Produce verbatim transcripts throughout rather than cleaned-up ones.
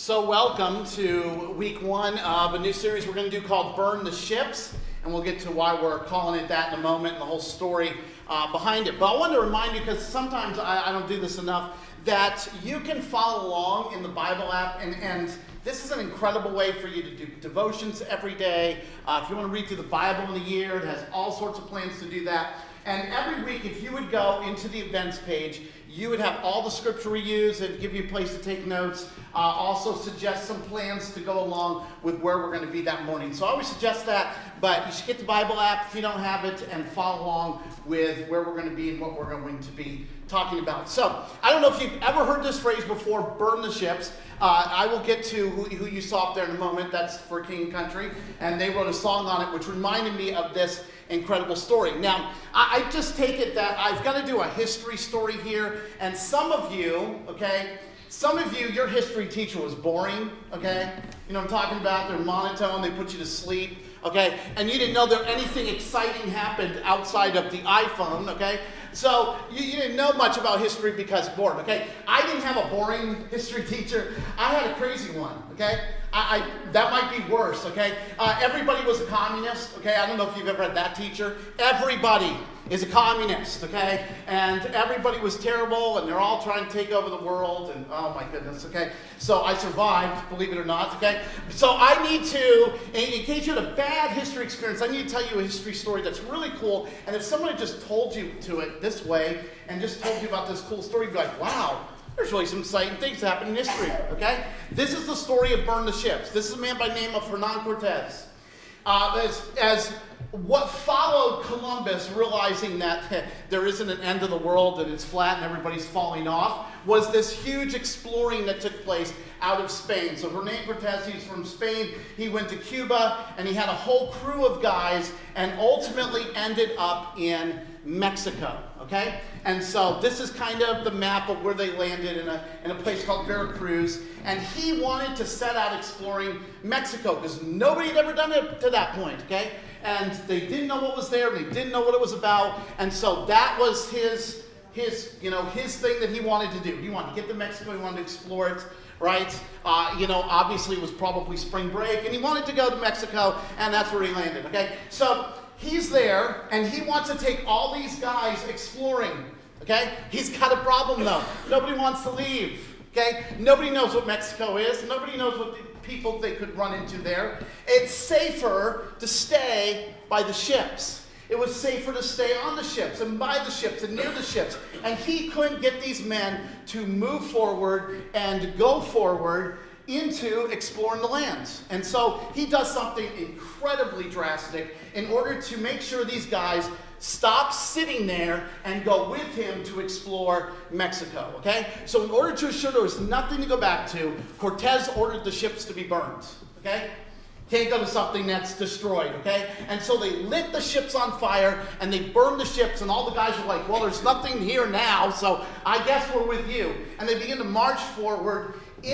So welcome to week one of a new series we're going to do called Burn the Ships, and we'll get to why we're calling it that in a moment and the whole story uh, behind it. But I wanted to remind you, because sometimes I, I don't do this enough, that you can follow along in the Bible app, and, and this is an incredible way for you to do devotions every day. Uh, if you want to read through the Bible in a year, it has all sorts of plans to do that. And every week, if you would go into the events page, you would have all the scripture we use and give you a place to take notes. Uh, also suggest some plans to go along with where we're going to be that morning. So I always suggest that, but you should get the Bible app if you don't have it and follow along with where we're going to be and what we're going to be talking about. So I don't know if you've ever heard this phrase before, burn the ships. Uh, I will get to who, who you saw up there in a moment. That's for King and Country. And they wrote a song on it, which reminded me of this incredible story. Now, I, I just take it that I've got to do a history story here. And some of you, okay, some of you, your history teacher was boring, okay? You know what I'm talking about? They're monotone. They put you to sleep, okay? And you didn't know that anything exciting happened outside of the iPhone, okay? So you, you didn't know much about history because bored, okay? I didn't have a boring history teacher. I had a crazy one, okay? I, I that might be worse, okay? Uh, everybody was a communist, okay? I don't know if you've ever had that teacher. Everybody is a communist, okay? And everybody was terrible, and they're all trying to take over the world, and oh my goodness, okay? So I survived, believe it or not, okay? So I need to, in, in case you had a bad history experience, I need to tell you a history story that's really cool, and if someone had just told you to it this way, and just told you about this cool story, you'd be like, wow, there's really some exciting things that happen in history, okay? This is the story of Burn the Ships. This is a man by the name of Hernan Cortez. Uh, as, as what followed Columbus realizing that there isn't an end of the world, that it's flat and everybody's falling off, was this huge exploring that took place out of Spain. So Hernan Cortez, he's from Spain, he went to Cuba, and he had a whole crew of guys, and ultimately ended up in Mexico, okay? And so this is kind of the map of where they landed in a, in a place called Veracruz. And he wanted to set out exploring Mexico because nobody had ever done it to that point, okay? And they didn't know what was there, and they didn't know what it was about. And so that was his, his, you know, his thing that he wanted to do. He wanted to get to Mexico, he wanted to explore it, right? Uh, you know, obviously it was probably spring break, and he wanted to go to Mexico, and that's where he landed, okay? So he's there, and he wants to take all these guys exploring, okay? He's got a problem, though. Nobody wants to leave, okay? Nobody knows what Mexico is. Nobody knows what the people they could run into there. It's safer to stay by the ships. It was safer to stay on the ships and by the ships and near the ships. And he couldn't get these men to move forward and go forward into exploring the lands. And so he does something incredibly drastic in order to make sure these guys stop sitting there and go with him to explore Mexico, okay? So in order to ensure there was nothing to go back to, Cortez ordered the ships to be burned, okay? Can't go to something that's destroyed, okay? And so they lit the ships on fire, and they burned the ships, and all the guys were like, well, there's nothing here now, so I guess we're with you. And they begin to march forward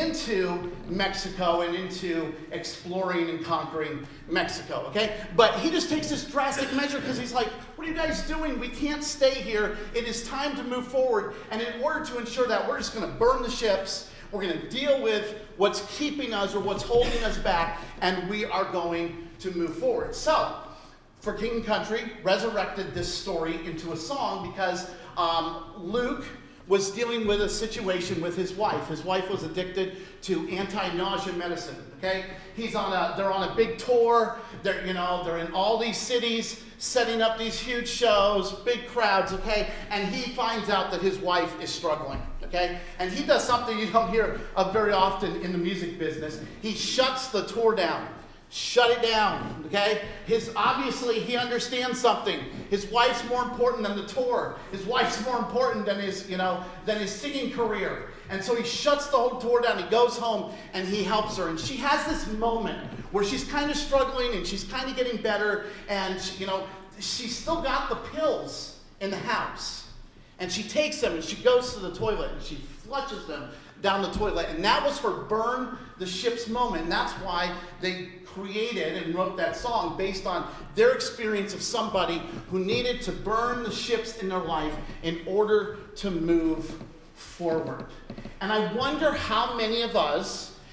into Mexico and into exploring and conquering Mexico, okay? But he just takes this drastic measure because he's like, what are you guys doing? We can't stay here. It is time to move forward. And in order to ensure that, we're just going to burn the ships. We're going to deal with what's keeping us or what's holding us back, and we are going to move forward. So, for King and Country, resurrected this story into a song because um, Luke was dealing with a situation with his wife. His wife was addicted to anti-nausea medicine, okay? He's on a, they're on a big tour. They're, you know, they're in all these cities, setting up these huge shows, big crowds, okay? And he finds out that his wife is struggling, okay? And he does something you don't hear of very often in the music business. He shuts the tour down. Shut it down, okay? His, obviously, he understands something. His wife's more important than the tour. His wife's more important than his, you know, than his singing career. And so he shuts the whole tour down. He goes home, and he helps her. And she has this moment where she's kind of struggling, and she's kind of getting better, and, you know, she's still got the pills in the house. And she takes them, and she goes to the toilet, and she flushes them down the toilet. And that was her burn the ships moment. And that's why they created and wrote that song based on their experience of somebody who needed to burn the ships in their life in order to move forward. And I wonder how many of us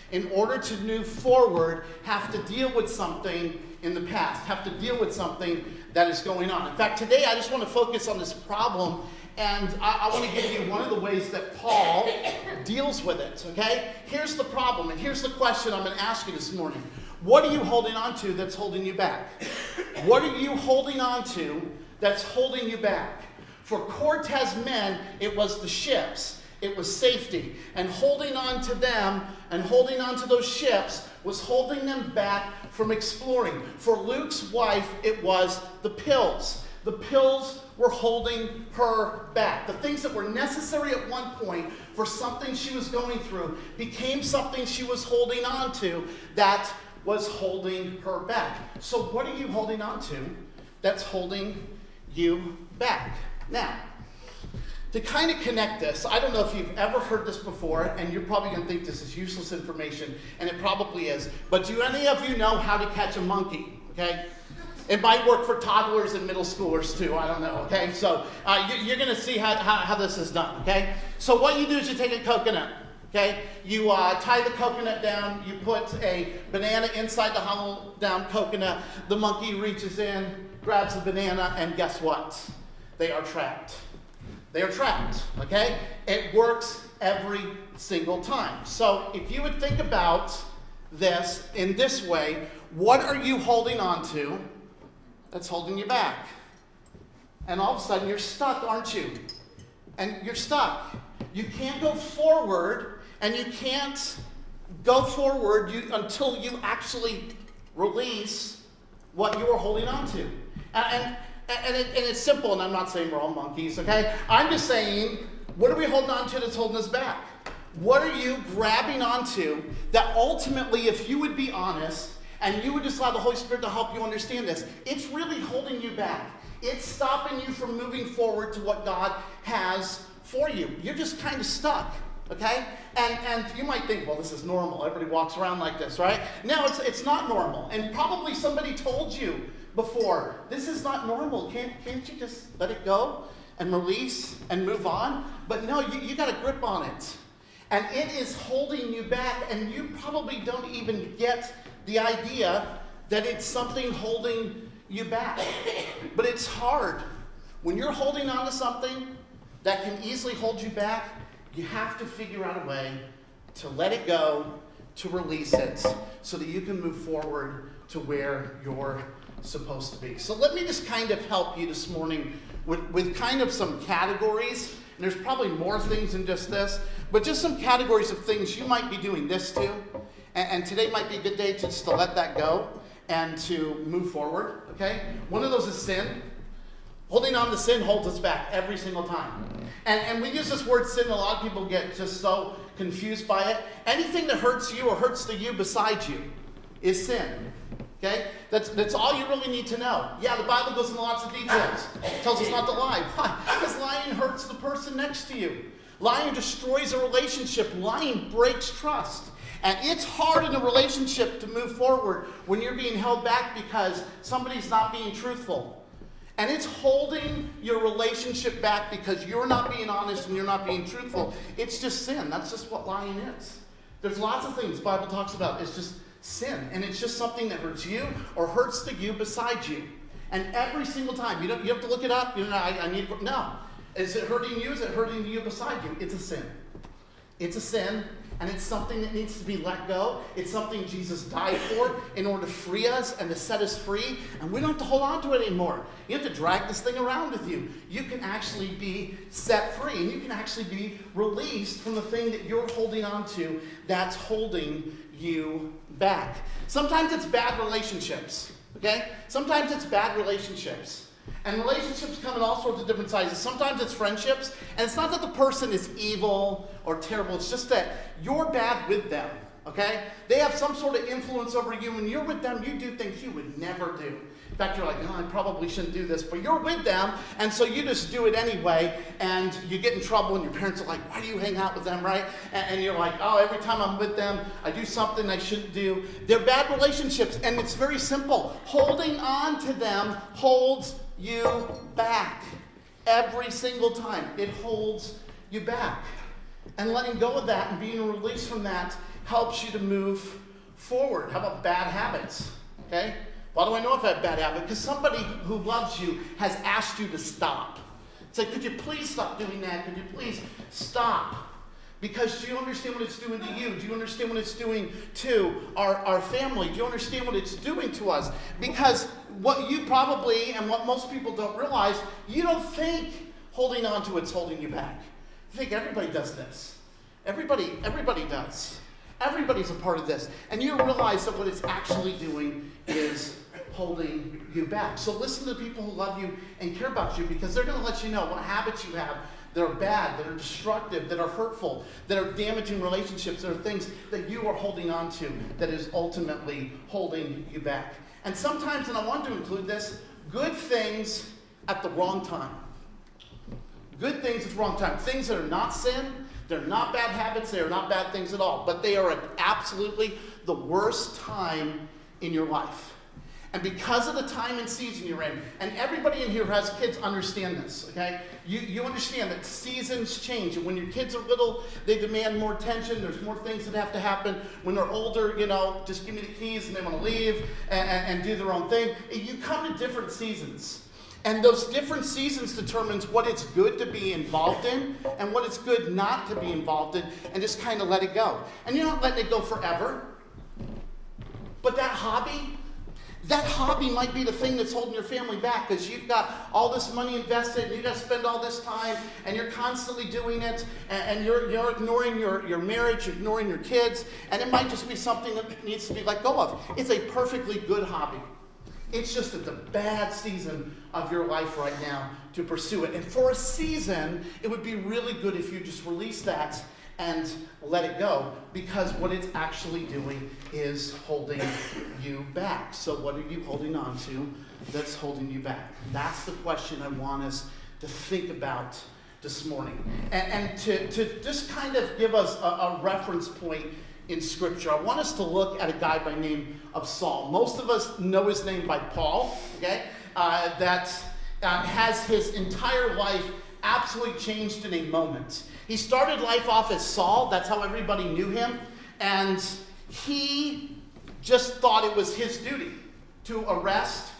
in order to move forward, have to deal with something in the past, have to deal with something that is going on. In fact, today I just want to focus on this problem, and I, I want to give you one of the ways that Paul deals with it, okay? Here's the problem, and here's the question I'm going to ask you this morning. What are you holding on to that's holding you back? What are you holding on to that's holding you back? For Cortez men, it was the ships. It was safety. And holding on to them and holding on to those ships was holding them back from exploring. For Luke's wife, it was the pills. The pills were holding her back. The things that were necessary at one point for something she was going through became something she was holding on to that was holding her back. So what are you holding on to that's holding you back? Now, to kind of connect this, I don't know if you've ever heard this before, and you're probably going to think this is useless information, and it probably is, but do any of you know how to catch a monkey, okay? It might work for toddlers and middle schoolers too, I don't know, okay? So uh, you, you're going to see how, how, how this is done, okay? So what you do is you take a coconut, okay? You uh, tie the coconut down, you put a banana inside the hollowed down coconut, the monkey reaches in, grabs the banana, and guess what? They are trapped. They are trapped, okay? It works every single time. So if you would think about this in this way, what are you holding on to that's holding you back? And all of a sudden you're stuck, aren't you? And you're stuck. You can't go forward, and you can't go forward you, until you actually release what you are holding on to. And, and And, it, and it's simple, and I'm not saying we're all monkeys, okay? I'm just saying, what are we holding on to that's holding us back? What are you grabbing onto that ultimately, if you would be honest, and you would just allow the Holy Spirit to help you understand this, it's really holding you back. It's stopping you from moving forward to what God has for you. You're just kind of stuck, okay? And and you might think, well, this is normal. Everybody walks around like this, right? No, it's it's not normal. And probably somebody told you before, this is not normal. Can't, can't you just let it go and release and move on? But no, you, you got a grip on it. And it is holding you back, and you probably don't even get the idea that it's something holding you back. But it's hard. When you're holding on to something that can easily hold you back, you have to figure out a way to let it go, to release it, so that you can move forward to where you're supposed to be. So let me just kind of help you this morning with, with kind of some categories. And there's probably more things than just this, but just some categories of things you might be doing this to. And, and today might be a good day to just to let that go and to move forward, okay? One of those is sin. Holding on to sin holds us back every single time. And, and we use this word sin, a lot of people get just so confused by it. Anything that hurts you or hurts the you beside you is sin. Okay? That's, that's all you really need to know. Yeah, the Bible goes into lots of details. It tells us not to lie. Why? Because lying hurts the person next to you. Lying destroys a relationship. Lying breaks trust. And it's hard in a relationship to move forward when you're being held back because somebody's not being truthful. And it's holding your relationship back because you're not being honest and you're not being truthful. It's just sin. That's just what lying is. There's lots of things the Bible talks about. It's just sin, and it's just something that hurts you or hurts the you beside you. And every single time, you don't you have to look it up. You know, I, I need no. Is it hurting you? Is it hurting the you beside you? It's a sin. It's a sin, and it's something that needs to be let go. It's something Jesus died for in order to free us and to set us free. And we don't have to hold on to it anymore. You have to drag this thing around with you. You can actually be set free, and you can actually be released from the thing that you're holding on to that's holding you back. Sometimes it's bad relationships, okay? Sometimes it's bad relationships. And relationships come in all sorts of different sizes. Sometimes it's friendships, and it's not that the person is evil or terrible. It's just that you're bad with them, okay? They have some sort of influence over you. When you're with them, you do things you would never do. In fact, you're like, oh, I probably shouldn't do this, but you're with them, and so you just do it anyway, and you get in trouble, and your parents are like, why do you hang out with them, right? And, and you're like, oh, every time I'm with them, I do something I shouldn't do. They're bad relationships, and it's very simple. Holding on to them holds you back. Every single time, it holds you back. And letting go of that and being released from that helps you to move forward. How about bad habits? Okay? Why do I know if I have bad habits? Because somebody who loves you has asked you to stop. It's like, could you please stop doing that? Could you please stop? Because do you understand what it's doing to you? Do you understand what it's doing to our, our family? Do you understand what it's doing to us? Because what you probably, and what most people don't realize, you don't think holding on to it's holding you back. You think everybody does this. Everybody, everybody does. Everybody's a part of this. And you realize that what it's actually doing is holding you back. So listen to the people who love you and care about you, because they're going to let you know what habits you have that are bad, that are destructive, that are hurtful, that are damaging relationships, that are things that you are holding on to that is ultimately holding you back. And sometimes, and I want to include this, good things at the wrong time. Good things at the wrong time. Things that are not sin, they're not bad habits, they are not bad things at all, but they are at absolutely the worst time in your life. And because of the time and season you're in, and everybody in here who has kids understand this, okay? You, you understand that seasons change. And when your kids are little, they demand more attention. There's more things that have to happen. When they're older, you know, just give me the keys and they want to leave and, and, and do their own thing. You come to different seasons. And those different seasons determines what it's good to be involved in and what it's good not to be involved in, and just kind of let it go. And you're not letting it go forever. But that hobby, that hobby might be the thing that's holding your family back, because you've got all this money invested and you've got to spend all this time and you're constantly doing it, and, and you're, you're ignoring your, your marriage, you're ignoring your kids, and it might just be something that needs to be let go of. It's a perfectly good hobby. It's just at the bad season of your life right now to pursue it. And for a season, it would be really good if you just release that and let it go, because what it's actually doing is holding you back. So what are you holding on to that's holding you back? That's the question I want us to think about this morning. And, and to, to just kind of give us a, a reference point in Scripture, I want us to look at a guy by the name of Saul. Most of us know his name by Paul, okay? Uh, that uh, has his entire life absolutely changed in a moment. He started life off as Saul. That's how everybody knew him. And he just thought it was his duty to arrest,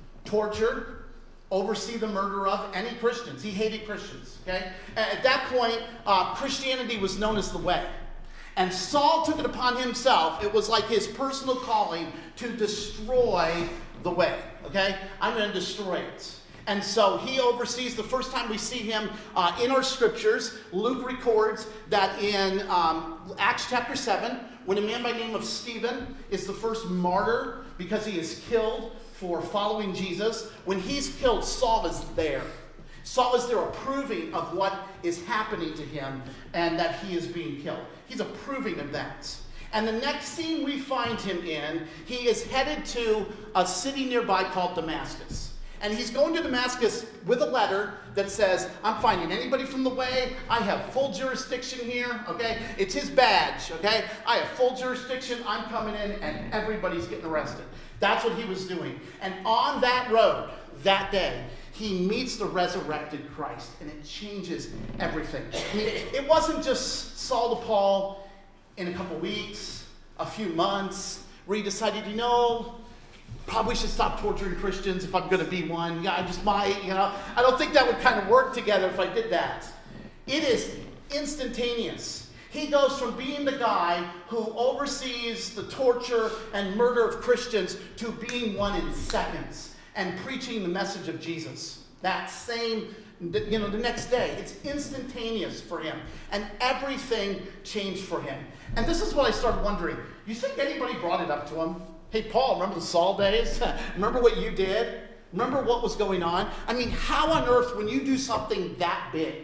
torture, oversee the murder of any Christians. He hated Christians, okay? At that point, uh, Christianity was known as the way. And Saul took it upon himself. It was like his personal calling to destroy the way, okay? I'm going to destroy it. And so he oversees, the first time we see him uh, in our scriptures, Luke records that in um, Acts chapter seven, when a man by the name of Stephen is the first martyr because he is killed for following Jesus, when he's killed, Saul is there. Saul is there approving of what is happening to him and that he is being killed. He's approving of that. And the next scene we find him in, he is headed to a city nearby called Damascus. And he's going to Damascus with a letter that says, I'm finding anybody from the way. I have full jurisdiction here, okay? It's his badge, okay? I have full jurisdiction. I'm coming in, and everybody's getting arrested. That's what he was doing. And on that road, that day, he meets the resurrected Christ, and it changes everything. I mean, it wasn't just Saul to Paul in a couple weeks, a few months, where he decided, you know, probably should stop torturing Christians if I'm going to be one. Yeah, I just might, you know. I don't think that would kind of work together if I did that. It is instantaneous. He goes from being the guy who oversees the torture and murder of Christians to being one in seconds and preaching the message of Jesus. That same, you know, the next day. It's instantaneous for him. And everything changed for him. And this is what I started wondering. You think anybody brought it up to him? Hey, Paul, remember the Saul days? Remember what you did? Remember what was going on? I mean, how on earth, when you do something that big,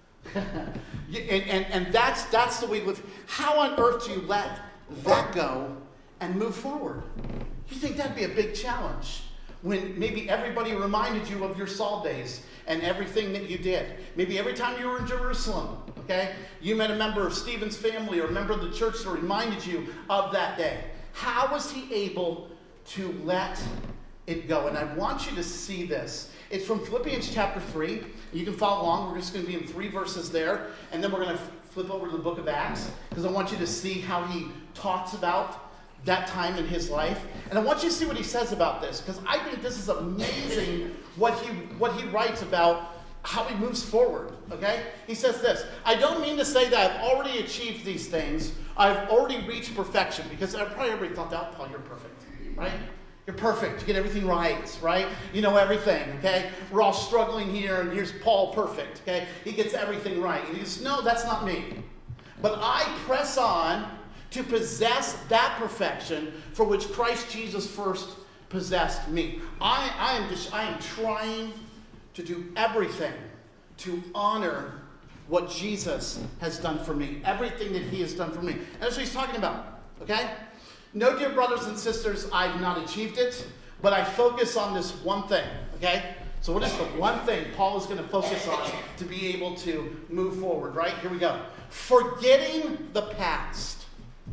and, and, and that's, that's the way with, how on earth do you let that go and move forward? You think that'd be a big challenge when maybe everybody reminded you of your Saul days and everything that you did. Maybe every time you were in Jerusalem, okay, you met a member of Stephen's family or a member of the church that reminded you of that day. How was he able to let it go? And I want you to see this. It's from Philippians chapter three. You can follow along. We're just going to be in three verses there. And then we're going to flip over to the book of Acts, because I want you to see how he talks about that time in his life. And I want you to see what he says about this, because I think this is amazing what he what he writes about how he moves forward, okay? He says this: I don't mean to say that I've already achieved these things. I've already reached perfection, because probably everybody thought that, Paul, you're perfect, right? You're perfect. You get everything right, right? You know everything, okay? We're all struggling here, and here's Paul perfect, okay? He gets everything right. And he goes, no, that's not me. But I press on to possess that perfection for which Christ Jesus first possessed me. I, I am just, I am trying to do everything to honor what Jesus has done for me. Everything that he has done for me. And that's what he's talking about, okay? No, dear brothers and sisters, I've not achieved it, but I focus on this one thing, okay? So what is the one thing Paul is going to focus on to be able to move forward, right? Here we go. Forgetting the past,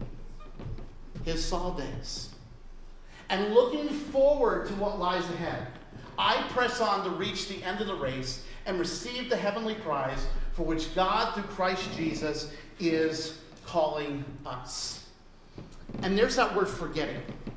his Saul days, and looking forward to what lies ahead, I press on to reach the end of the race and receive the heavenly prize for which God, through Christ Jesus, is calling us. And there's that word forgetting.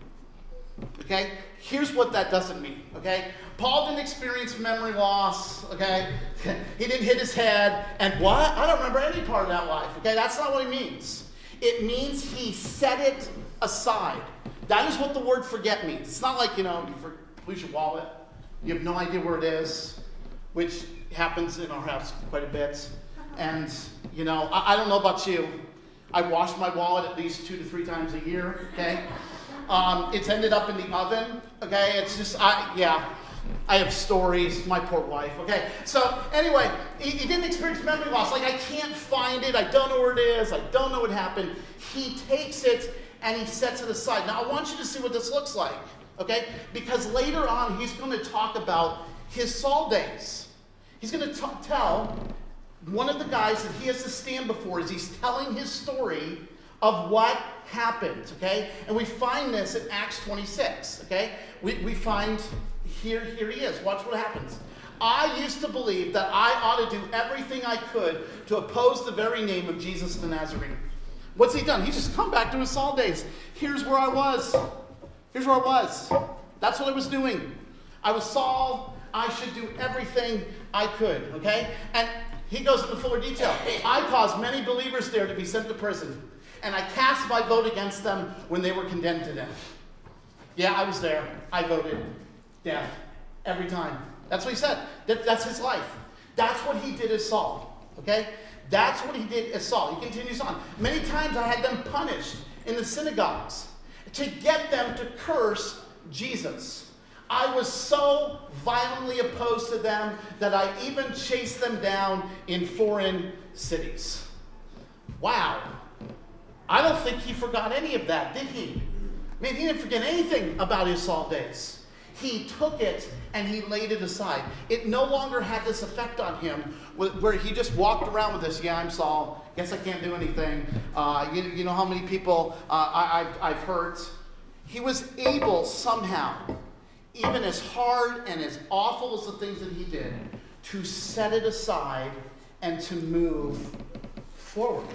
Okay? Here's what that doesn't mean. Okay? Paul didn't experience memory loss. Okay? He didn't hit his head. And what? I don't remember any part of that life. Okay? That's not what it means. It means he set it aside. That is what the word forget means. It's not like, you know, you lose your wallet. You have no idea where it is, which happens in our house quite a bit. And, you know, I, I don't know about you. I wash my wallet at least two to three times a year, okay? Um, it's ended up in the oven, okay? It's just, I yeah, I have stories, my poor wife, okay? So anyway, he, he didn't experience memory loss. Like, I can't find it. I don't know where it is. I don't know what happened. He takes it and he sets it aside. Now, I want you to see what this looks like, okay? Because later on, he's going to talk about his Saul days. He's going to tell one of the guys that he has to stand before as he's telling his story of what happened, okay? And we find this in Acts twenty-six, okay? We, we find, here, here he is. Watch what happens. I used to believe that I ought to do everything I could to oppose the very name of Jesus the Nazarene. What's he done? He's just come back to his Saul days. Here's where I was. Here's where I was. That's what I was doing. I was Saul. I should do everything I could, okay? And he goes into fuller detail. I caused many believers there to be sent to prison, and I cast my vote against them when they were condemned to death. Yeah, I was there. I voted death every time. That's what he said. That, that's his life. That's what he did as Saul, okay? That's what he did as Saul. He continues on. Many times I had them punished in the synagogues to get them to curse Jesus. I was so violently opposed to them that I even chased them down in foreign cities. Wow. I don't think he forgot any of that, did he? I mean, he didn't forget anything about his Saul days. He took it and he laid it aside. It no longer had this effect on him where he just walked around with this, yeah, I'm Saul. Guess I can't do anything. Uh, you, you know how many people uh, I, I've, I've hurt? He was able somehow, even as hard and as awful as the things that he did, to set it aside and to move forward.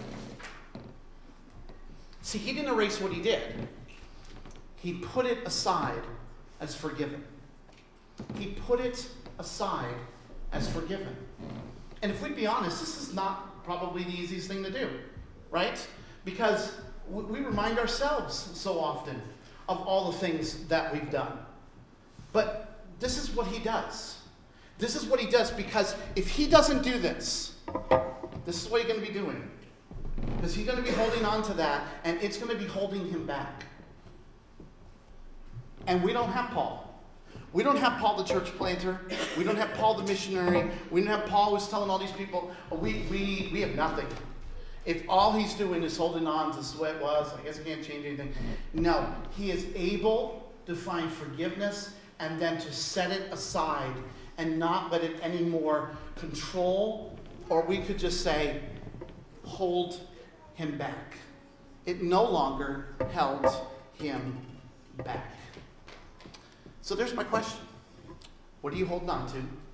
See, he didn't erase what he did. He put it aside as forgiven. He put it aside as forgiven. And if we'd be honest, this is not probably the easiest thing to do, right? Because we remind ourselves so often of all the things that we've done. But this is what he does. This is what he does, because if he doesn't do this, this is what he's going to be doing. Because he's going to be holding on to that, and it's going to be holding him back. And we don't have Paul. We don't have Paul the church planter. We don't have Paul the missionary. We don't have Paul who's telling all these people, oh, we, we, we have nothing. If all he's doing is holding on to this way it was, I guess I can't change anything. No, he is able to find forgiveness and then to set it aside and not let it anymore control, or we could just say, hold him back. It no longer held him back. So there's my question. What are you holding on to?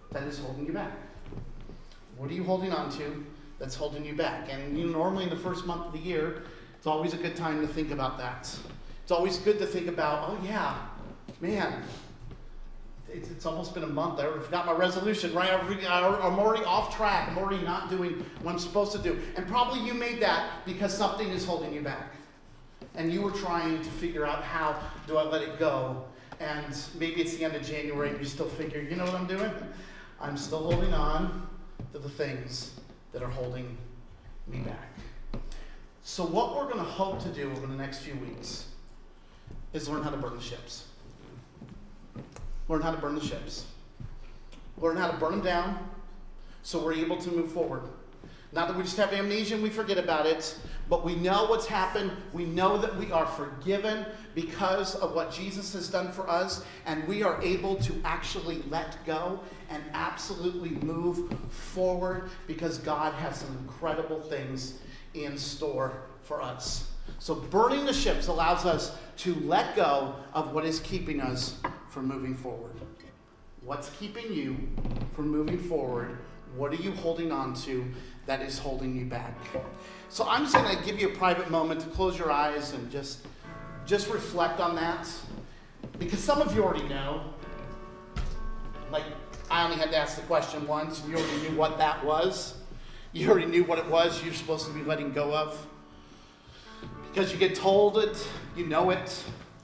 that is holding you back? What are you holding on to that's holding you back? And you know, normally in the first month of the year, it's always a good time to think about that. It's always good to think about, oh yeah, man, it's, it's almost been a month. I forgot my resolution, right? I'm already off track. I'm already not doing what I'm supposed to do. And probably you made that because something is holding you back. And you were trying to figure out, how do I let it go? And maybe it's the end of January and you still figure, you know what I'm doing? I'm still holding on to the things that are holding me back. So what we're going to hope to do over the next few weeks is learn how to burn the ships. Learn how to burn the ships. Learn how to burn them down so we're able to move forward. Not that we just have amnesia and we forget about it, but we know what's happened. We know that we are forgiven because of what Jesus has done for us, and we are able to actually let go and absolutely move forward because God has some incredible things in store for us. So burning the ships allows us to let go of what is keeping us from moving forward. What's keeping you from moving forward? What are you holding on to that is holding you back? So I'm just going to give you a private moment to close your eyes and just, just reflect on that. Because some of you already know. Like, I only had to ask the question once, and you already knew what that was. You already knew what it was you're supposed to be letting go of. Because you get told it, you know it.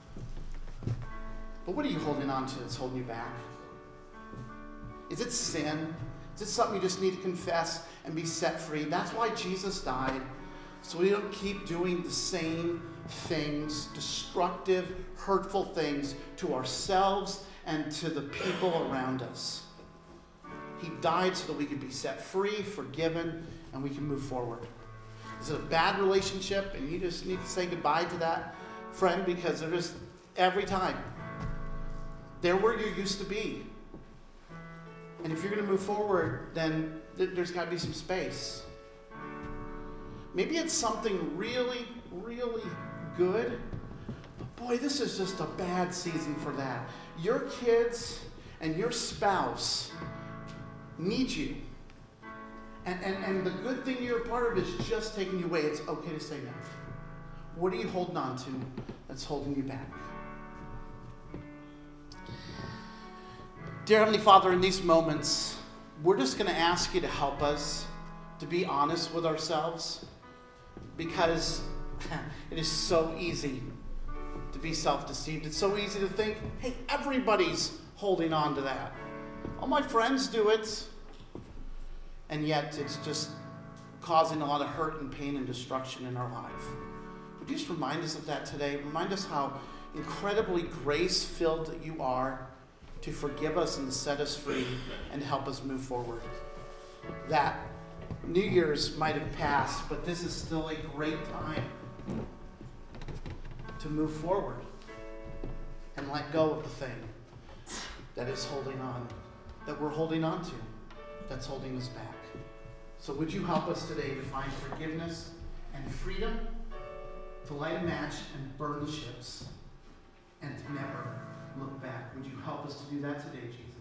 But what are you holding on to that's holding you back? Is it sin? Is it something you just need to confess and be set free? That's why Jesus died, so we don't keep doing the same things, destructive, hurtful things to ourselves and to the people around us. He died so that we could be set free, forgiven, and we can move forward. Is it a bad relationship and you just need to say goodbye to that friend because they're just, every time, they're where you used to be. And if you're going to move forward, then th- there's got to be some space. Maybe it's something really, really good. But boy, this is just a bad season for that. Your kids and your spouse need you. And, and, and the good thing you're a part of is just taking you away. It's okay to say no. What are you holding on to that's holding you back? Dear Heavenly Father, in these moments, we're just going to ask you to help us to be honest with ourselves, because it is so easy to be self-deceived. It's so easy to think, hey, everybody's holding on to that. All my friends do it. And yet it's just causing a lot of hurt and pain and destruction in our life. Would you just remind us of that today? Remind us how incredibly grace-filled that you are to forgive us and to set us free and help us move forward. That New Year's might have passed, but this is still a great time to move forward and let go of the thing that is holding on, that we're holding on to, that's holding us back. So would you help us today to find forgiveness and freedom, to light a match and burn the ships, and to never look back? Would you help us to do that today, Jesus?